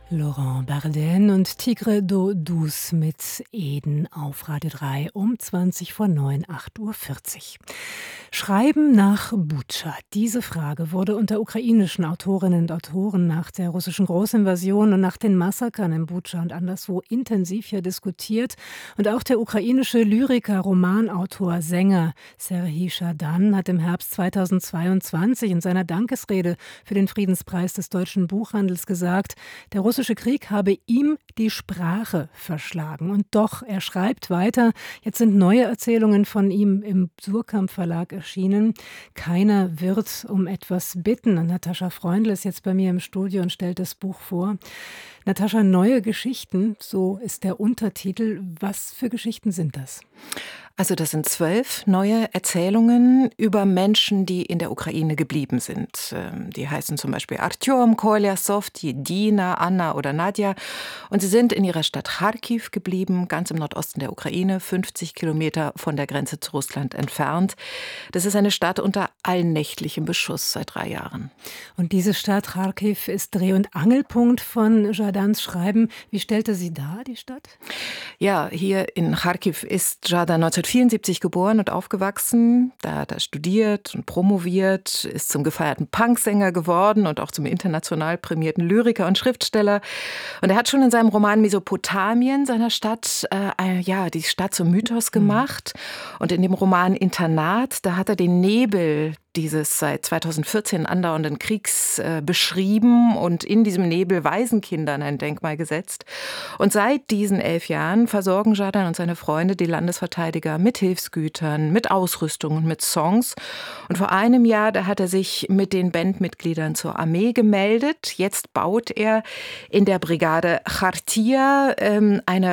Laurent Barden und Tigre d'eau douce mit Eden auf Radio 3 um 20 vor 9, 8:40 Uhr. Schreiben nach Butscha. Diese Frage wurde unter ukrainischen Autorinnen und Autoren nach der russischen Großinvasion und nach den Massakern in Butscha und anderswo intensiv hier diskutiert. Und auch der ukrainische Lyriker, Romanautor, Sänger Serhij Schadan hat im Herbst 2022 in seiner Dankesrede für den Friedenspreis des deutschen Buchhandels gesagt, der russische Krieg habe ihm die Sprache verschlagen. Und doch, er schreibt weiter. Jetzt sind neue Erzählungen von ihm im Surkamp Verlag erschienen. Keiner wird um etwas bitten. Und Natascha Freundl ist jetzt bei mir im Studio und stellt das Buch vor. Natascha, neue Geschichten, so ist der Untertitel. Was für Geschichten sind das? Also das sind 12 neue Erzählungen über Menschen, die in der Ukraine geblieben sind. Die heißen zum Beispiel Artjom, Kolja, Softi, Dina, Anna oder Nadja. Und sie sind in ihrer Stadt Charkiw geblieben, ganz im Nordosten der Ukraine, 50 Kilometer von der Grenze zu Russland entfernt. Das ist eine Stadt unter allnächtlichem Beschuss seit 3 Jahren. Und diese Stadt Charkiw ist Dreh- und Angelpunkt von Schadans Schreiben. Wie stellte sie dar, die Stadt? Ja, hier in Charkiw ist Schadan 1974 geboren und aufgewachsen. Da hat er studiert und promoviert, ist zum gefeierten Punksänger geworden und auch zum international prämierten Lyriker und Schriftsteller. Und er hat schon in seinem Roman Mesopotamien seiner Stadt, die Stadt zum Mythos gemacht. Und in dem Roman Internat, da hat er den Nebel dieses seit 2014 andauernden Kriegs beschrieben und in diesem Nebel Waisenkindern ein Denkmal gesetzt. Und seit diesen 11 Jahren versorgen Schadan und seine Freunde die Landesverteidiger mit Hilfsgütern, mit Ausrüstung und mit Songs. Und vor einem Jahr, da hat er sich mit den Bandmitgliedern zur Armee gemeldet. Jetzt baut er in der Brigade Chartia einen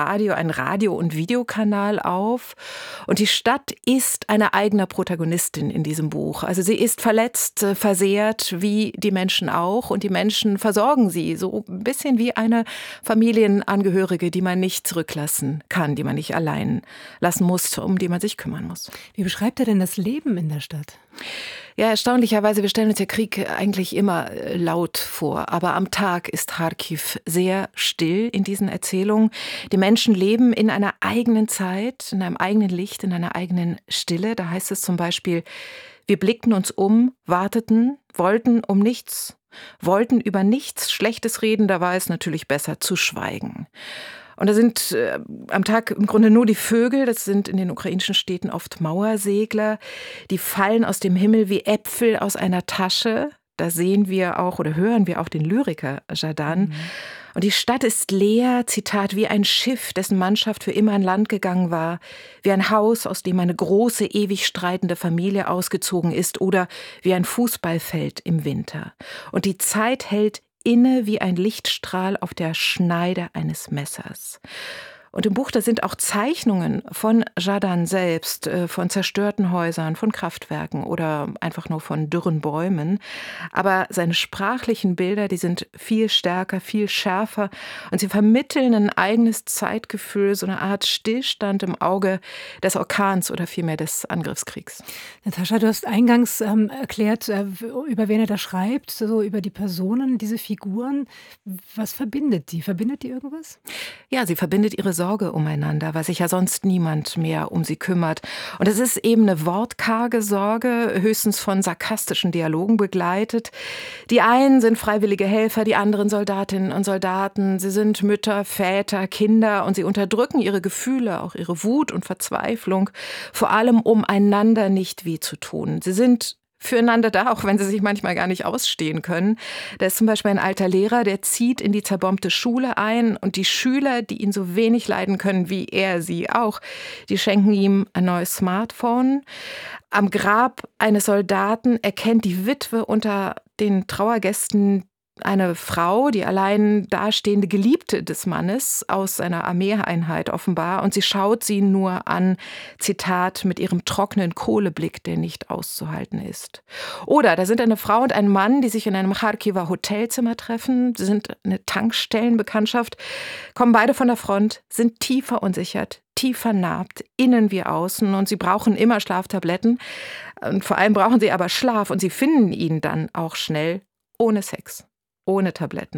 Radio- und Videokanal auf. Und die Stadt ist eine eigene Protagonistin in diesem Buch. Also sie ist verletzt, versehrt, wie die Menschen auch. Und die Menschen versorgen sie so ein bisschen wie eine Familienangehörige, die man nicht zurücklassen kann, die man nicht allein lassen muss, um die man sich kümmern muss. Wie beschreibt er denn das Leben in der Stadt? Ja, erstaunlicherweise, wir stellen uns der Krieg eigentlich immer laut vor. Aber am Tag ist Charkiw sehr still in diesen Erzählungen. Die Menschen leben in einer eigenen Zeit, in einem eigenen Licht, in einer eigenen Stille. Da heißt es zum Beispiel: Wir blickten uns um, warteten, wollten um nichts, wollten über nichts Schlechtes reden, da war es natürlich besser zu schweigen. Und da sind am Tag im Grunde nur die Vögel, das sind in den ukrainischen Städten oft Mauersegler, die fallen aus dem Himmel wie Äpfel aus einer Tasche. Da sehen wir auch oder hören wir auch den Lyriker Schadan. Und die Stadt ist leer, Zitat, wie ein Schiff, dessen Mannschaft für immer an Land gegangen war, wie ein Haus, aus dem eine große, ewig streitende Familie ausgezogen ist, oder wie ein Fußballfeld im Winter. Und die Zeit hält inne wie ein Lichtstrahl auf der Schneide eines Messers. Und im Buch, da sind auch Zeichnungen von Schadan selbst, von zerstörten Häusern, von Kraftwerken oder einfach nur von dürren Bäumen. Aber seine sprachlichen Bilder, die sind viel stärker, viel schärfer und sie vermitteln ein eigenes Zeitgefühl, so eine Art Stillstand im Auge des Orkans oder vielmehr des Angriffskriegs. Natascha, du hast eingangs erklärt, über wen er da schreibt, so über die Personen, diese Figuren. Was verbindet die? Verbindet die irgendwas? Ja, sie verbindet ihre Sorge umeinander, weil sich ja sonst niemand mehr um sie kümmert. Und es ist eben eine wortkarge Sorge, höchstens von sarkastischen Dialogen begleitet. Die einen sind freiwillige Helfer, die anderen Soldatinnen und Soldaten. Sie sind Mütter, Väter, Kinder und sie unterdrücken ihre Gefühle, auch ihre Wut und Verzweiflung, vor allem um einander nicht weh zu tun. Sie sind füreinander da, auch wenn sie sich manchmal gar nicht ausstehen können. Da ist zum Beispiel ein alter Lehrer, der zieht in die zerbombte Schule ein und die Schüler, die ihn so wenig leiden können wie er sie auch, die schenken ihm ein neues Smartphone. Am Grab eines Soldaten erkennt die Witwe unter den Trauergästen eine Frau, die allein dastehende Geliebte des Mannes aus seiner Armeeeinheit offenbar, und sie schaut sie nur an, Zitat, mit ihrem trockenen Kohleblick, der nicht auszuhalten ist. Oder da sind eine Frau und ein Mann, die sich in einem Charkiwer Hotelzimmer treffen, sie sind eine Tankstellenbekanntschaft, kommen beide von der Front, sind tief verunsichert, tief vernarbt, innen wie außen, und sie brauchen immer Schlaftabletten. Und vor allem brauchen sie aber Schlaf, und sie finden ihn dann auch schnell ohne Sex. Ohne Tabletten,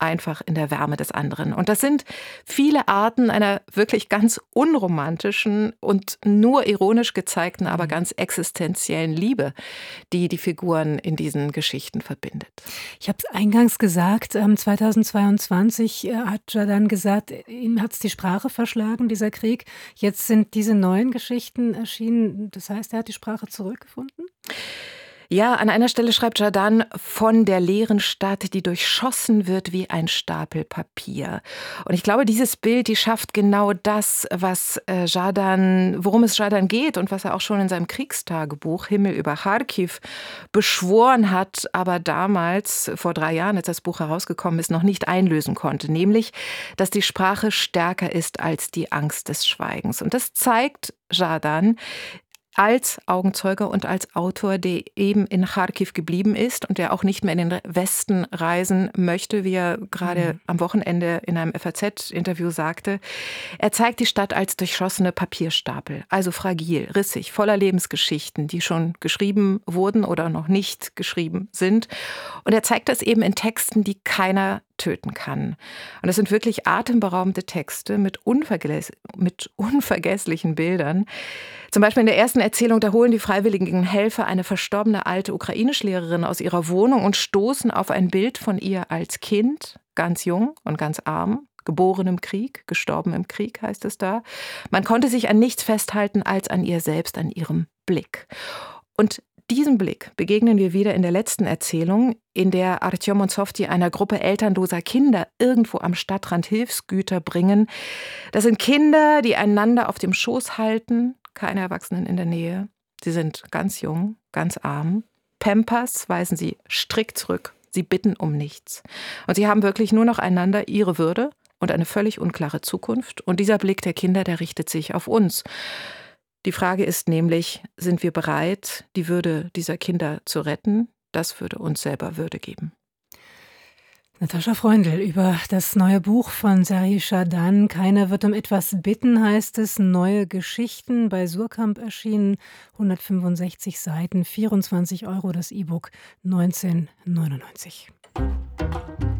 einfach in der Wärme des anderen. Und das sind viele Arten einer wirklich ganz unromantischen und nur ironisch gezeigten, aber ganz existenziellen Liebe, die die Figuren in diesen Geschichten verbindet. Ich habe es eingangs gesagt, 2022 hat Jardin gesagt, ihm hat es die Sprache verschlagen, dieser Krieg. Jetzt sind diese neuen Geschichten erschienen. Das heißt, er hat die Sprache zurückgefunden? Ja, an einer Stelle schreibt Jardin von der leeren Stadt, die durchschossen wird wie ein Stapel Papier. Und ich glaube, dieses Bild, die schafft genau das, worum es Jardin geht und was er auch schon in seinem Kriegstagebuch Himmel über Charkiw beschworen hat, aber damals, vor 3 Jahren, als das Buch herausgekommen ist, noch nicht einlösen konnte. Nämlich, dass die Sprache stärker ist als die Angst des Schweigens. Und das zeigt Jardin als Augenzeuge und als Autor, der eben in Charkiw geblieben ist und der auch nicht mehr in den Westen reisen möchte, wie er gerade am Wochenende in einem FAZ-Interview sagte. Er zeigt die Stadt als durchschossene Papierstapel, also fragil, rissig, voller Lebensgeschichten, die schon geschrieben wurden oder noch nicht geschrieben sind. Und er zeigt das eben in Texten, die keiner töten kann. Und das sind wirklich atemberaubende Texte mit unvergesslichen Bildern. Zum Beispiel in der ersten Erzählung, da holen die freiwilligen Helfer eine verstorbene alte Ukrainischlehrerin aus ihrer Wohnung und stoßen auf ein Bild von ihr als Kind, ganz jung und ganz arm, geboren im Krieg, gestorben im Krieg, heißt es da. Man konnte sich an nichts festhalten als an ihr selbst, an ihrem Blick. Und diesem Blick begegnen wir wieder in der letzten Erzählung, in der Artjom und Softi einer Gruppe elternloser Kinder irgendwo am Stadtrand Hilfsgüter bringen. Das sind Kinder, die einander auf dem Schoß halten, keine Erwachsenen in der Nähe. Sie sind ganz jung, ganz arm. Pampers weisen sie strikt zurück. Sie bitten um nichts. Und sie haben wirklich nur noch einander, ihre Würde und eine völlig unklare Zukunft. Und dieser Blick der Kinder, der richtet sich auf uns. Die Frage ist nämlich, sind wir bereit, die Würde dieser Kinder zu retten? Das würde uns selber Würde geben. Natascha Freundl über das neue Buch von Serhii Jardin. Keiner wird um etwas bitten, heißt es. Neue Geschichten, bei Suhrkamp erschienen. 165 Seiten, 24 € das E-Book, 19,99 €.